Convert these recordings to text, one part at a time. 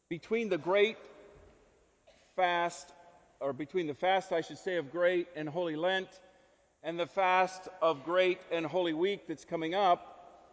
Between the great fast, or between the fast, I should say, of Great and Holy Lent and the fast of Great and Holy Week that's coming up,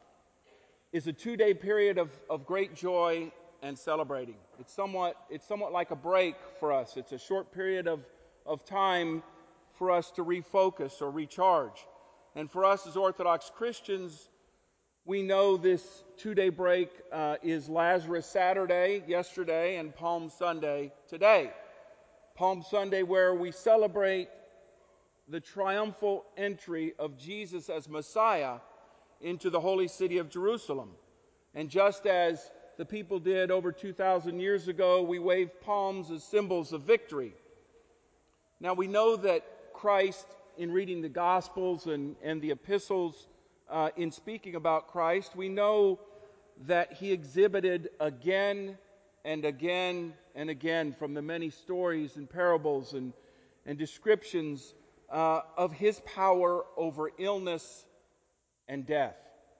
is a 2-day period of great joy and celebrating. It's somewhat like a break for us. It's a short period of time for us to refocus or recharge. And for us as Orthodox Christians, we know this 2-day break is Lazarus Saturday, yesterday, and Palm Sunday, today. Palm Sunday, where we celebrate the triumphal entry of Jesus as Messiah into the holy city of Jerusalem. And just as the people did over 2,000 years ago, we wave palms as symbols of victory. Now we know that Christ, in reading the Gospels and the epistles, in speaking about Christ, we know that he exhibited again and again and again from the many stories and parables and descriptions of his power over illness and death.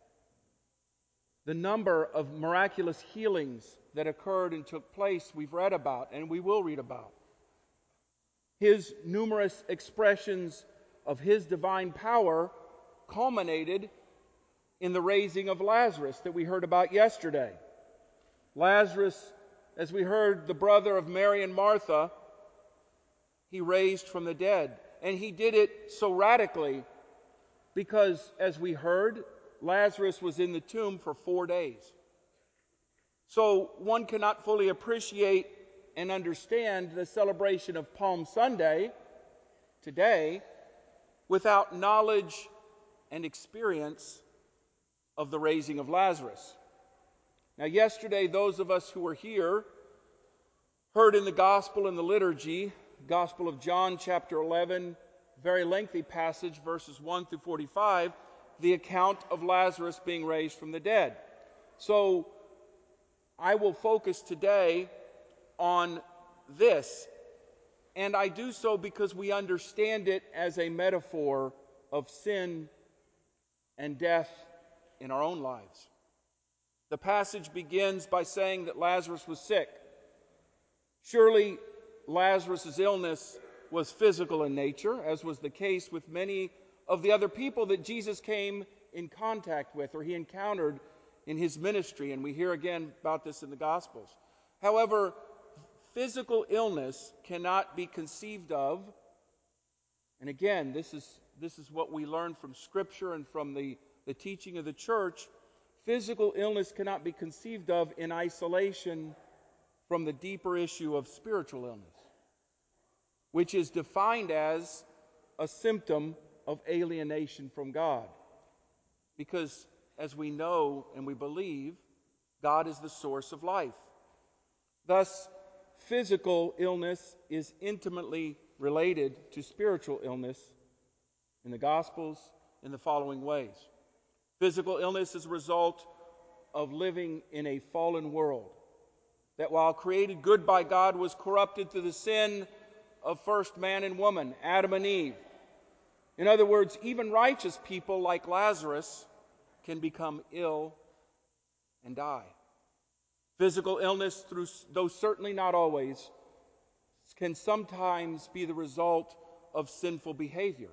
The number of miraculous healings that occurred and took place we've read about and we will read about. His numerous expressions of his divine power culminated in the raising of Lazarus that we heard about yesterday. Lazarus, as we heard, the brother of Mary and Martha, he raised from the dead. And he did it so radically because, as we heard, Lazarus was in the tomb for 4 days. So one cannot fully appreciate and understand the celebration of Palm Sunday today without knowledge and experience of the raising of Lazarus. Now, yesterday, those of us who were here heard in the Gospel and the liturgy, Gospel of John, chapter 11, very lengthy passage, verses 1 through 45, the account of Lazarus being raised from the dead. So, I will focus today on this, and I do so because we understand it as a metaphor of sin and death in our own lives. The passage begins by saying that Lazarus was sick. Surely Lazarus' illness was physical in nature, as was the case with many of the other people that Jesus came in contact with or he encountered in his ministry, and we hear again about this in the Gospels. However, physical illness cannot be conceived of, and again, this is what we learn from Scripture and from the teaching of the Church. Physical illness cannot be conceived of in isolation from the deeper issue of spiritual illness, which is defined as a symptom of alienation from God. Because, as we know and we believe, God is the source of life. Thus, physical illness is intimately related to spiritual illness in the Gospels in the following ways. Physical illness is a result of living in a fallen world that, while created good by God, was corrupted through the sin of first man and woman, Adam and Eve. In other words, even righteous people like Lazarus can become ill and die. Physical illness, though certainly not always, can sometimes be the result of sinful behavior.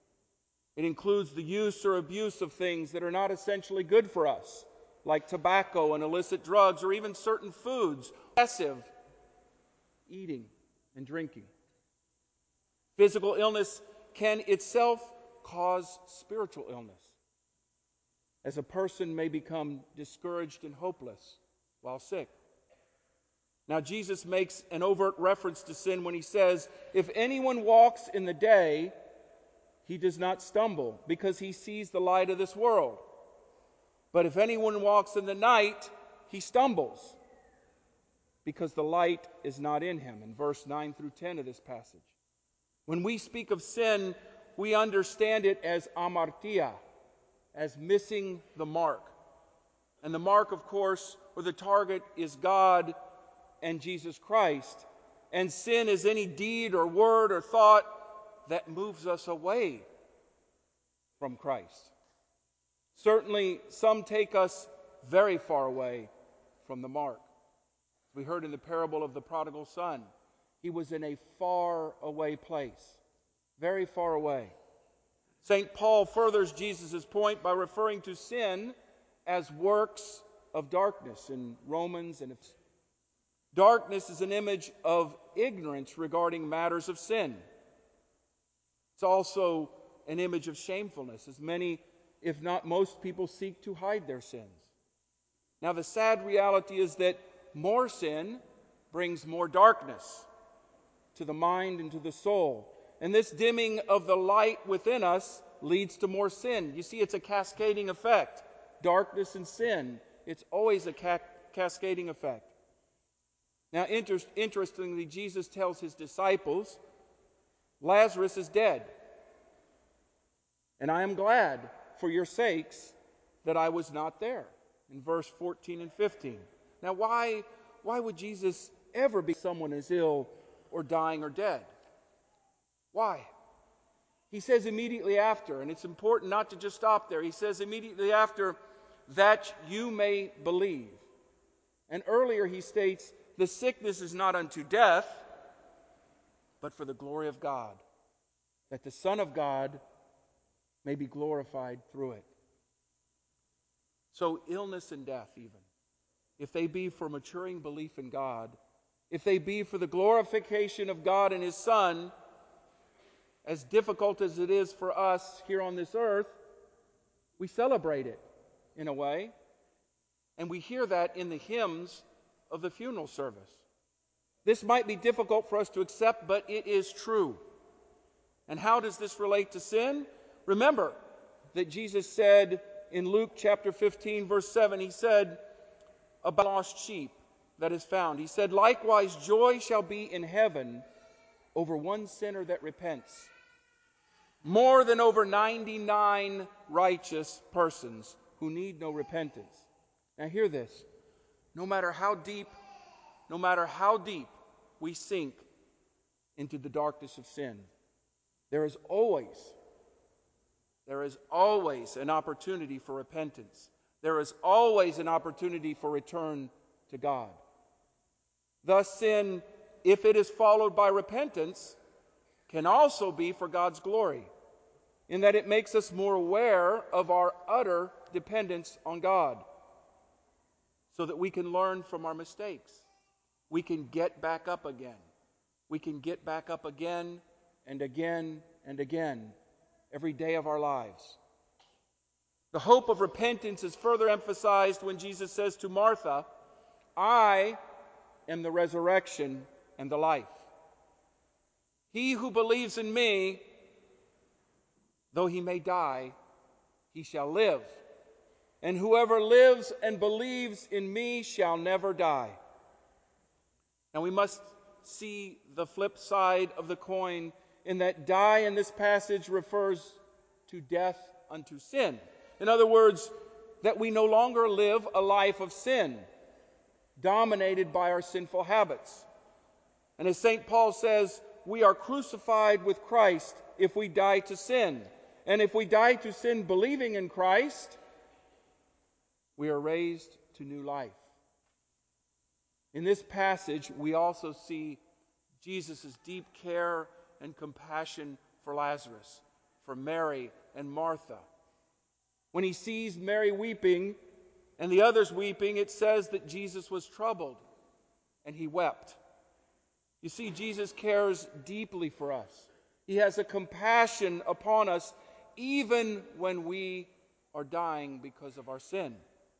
It includes the use or abuse of things that are not essentially good for us, like tobacco and illicit drugs, or even certain foods, excessive eating and drinking. Physical illness can itself cause spiritual illness, as a person may become discouraged and hopeless while sick. Now, Jesus makes an overt reference to sin when he says, "If anyone walks in the day, he does not stumble, because he sees the light of this world. But if anyone walks in the night, he stumbles, because the light is not in him." In verse 9 through 10 of this passage. When we speak of sin, we understand it as amartia, as missing the mark. And the mark, of course, or the target, is God and Jesus Christ. And sin is any deed or word or thought that moves us away from Christ. Certainly, some take us very far away from the mark. We heard in the parable of the prodigal son, he was in a far away place, very far away. St. Paul furthers Jesus' point by referring to sin as works of darkness in Romans. And darkness is an image of ignorance regarding matters of sin. It's also an image of shamefulness, as many, if not most people, seek to hide their sins. Now, the sad reality is that more sin brings more darkness to the mind and to the soul. And this dimming of the light within us leads to more sin. You see, it's a cascading effect. Darkness and sin, it's always a cascading effect. Now, interestingly, Jesus tells his disciples, Lazarus is dead. And I am glad for your sakes that I was not there. In verse 14 and 15. Now, why would Jesus ever be someone is ill or dying or dead? Why? He says immediately after, and it's important not to just stop there. He says immediately after, that you may believe. And earlier he states, the sickness is not unto death, but for the glory of God, that the Son of God may be glorified through it. So illness and death even, if they be for maturing belief in God, if they be for the glorification of God and His Son, as difficult as it is for us here on this earth, we celebrate it in a way. And we hear that in the hymns of the funeral service. This might be difficult for us to accept, but it is true. And how does this relate to sin? Remember that Jesus said in Luke chapter 15, verse 7, he said about lost sheep that is found. He said, likewise joy shall be in heaven over one sinner that repents, more than over 99 righteous persons who need no repentance. Now hear this. No matter how deep we sink into the darkness of sin, there is always an opportunity for repentance. There is always an opportunity for return to God. Thus, sin, if it is followed by repentance, can also be for God's glory, in that it makes us more aware of our utter dependence on God, so that we can learn from our mistakes. We can get back up again. We can get back up again and again and again every day of our lives. The hope of repentance is further emphasized when Jesus says to Martha, I am the resurrection and the life. He who believes in me, though he may die, he shall live. And whoever lives and believes in me shall never die. Now we must see the flip side of the coin, in that die in this passage refers to death unto sin. In other words, that we no longer live a life of sin, dominated by our sinful habits. And as St. Paul says, we are crucified with Christ if we die to sin. And if we die to sin believing in Christ, we are raised to new life. In this passage, we also see Jesus' deep care and compassion for Lazarus, for Mary and Martha. When he sees Mary weeping and the others weeping, it says that Jesus was troubled and he wept. You see, Jesus cares deeply for us. He has a compassion upon us even when we are dying because of our sin.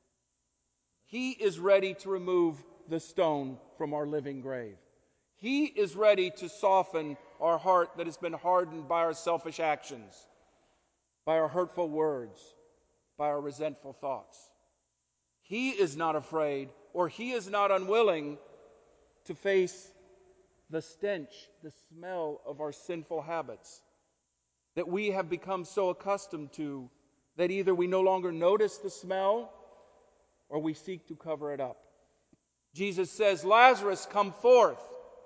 He is ready to remove the stone from our living grave. He is ready to soften our heart that has been hardened by our selfish actions, by our hurtful words, by our resentful thoughts. He is not afraid, or he is not unwilling to face the stench, the smell of our sinful habits that we have become so accustomed to that either we no longer notice the smell or we seek to cover it up. Jesus says, Lazarus, come forth.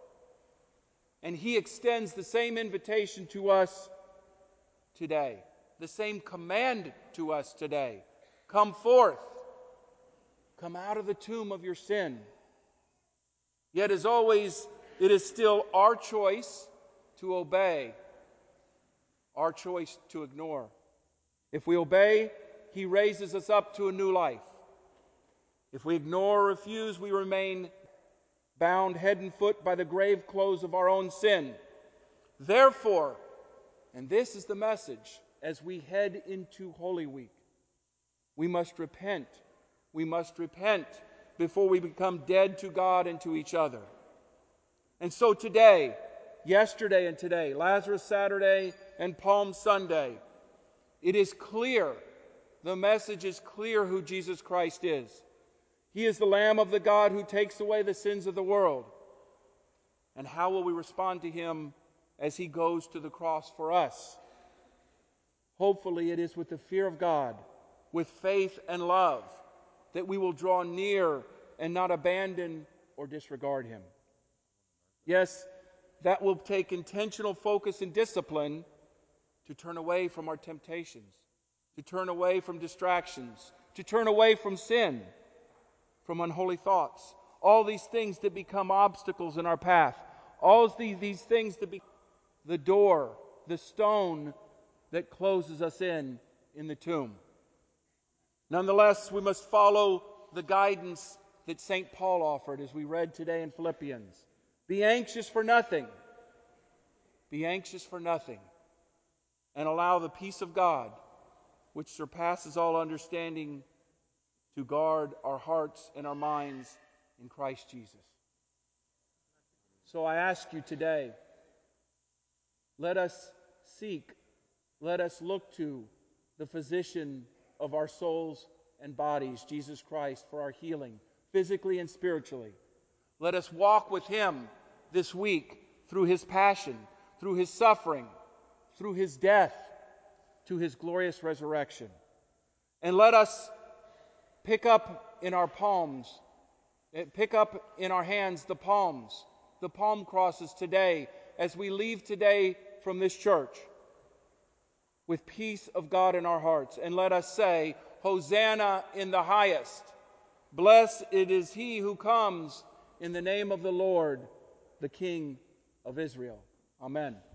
And he extends the same invitation to us today, the same command to us today. Come forth. Come out of the tomb of your sin. Yet, as always, it is still our choice to obey, our choice to ignore. If we obey, he raises us up to a new life. If we ignore or refuse, we remain bound head and foot by the grave clothes of our own sin. Therefore, and this is the message, as we head into Holy Week, we must repent. We must repent before we become dead to God and to each other. And so today, yesterday and today, Lazarus Saturday and Palm Sunday, it is clear, the message is clear who Jesus Christ is. He is the Lamb of the God who takes away the sins of the world. And how will we respond to him as he goes to the cross for us? Hopefully it is with the fear of God, with faith and love, that we will draw near and not abandon or disregard him. Yes, that will take intentional focus and discipline to turn away from our temptations, to turn away from distractions, to turn away from sin, from unholy thoughts, all these things that become obstacles in our path, all these things that become the door, the stone that closes us in the tomb. Nonetheless, we must follow the guidance that St. Paul offered as we read today in Philippians. Be anxious for nothing. Be anxious for nothing. And allow the peace of God, which surpasses all understanding, to guard our hearts and our minds in Christ Jesus. So I ask you today, let us seek, let us look to the physician of our souls and bodies, Jesus Christ, for our healing, physically and spiritually. Let us walk with him this week through his passion, through his suffering, through his death, to his glorious resurrection. And let us pick up in our palms, pick up in our hands the palms, the palm crosses today as we leave today from this church with peace of God in our hearts. And let us say, Hosanna in the highest. Blessed is he who comes in the name of the Lord, the King of Israel. Amen.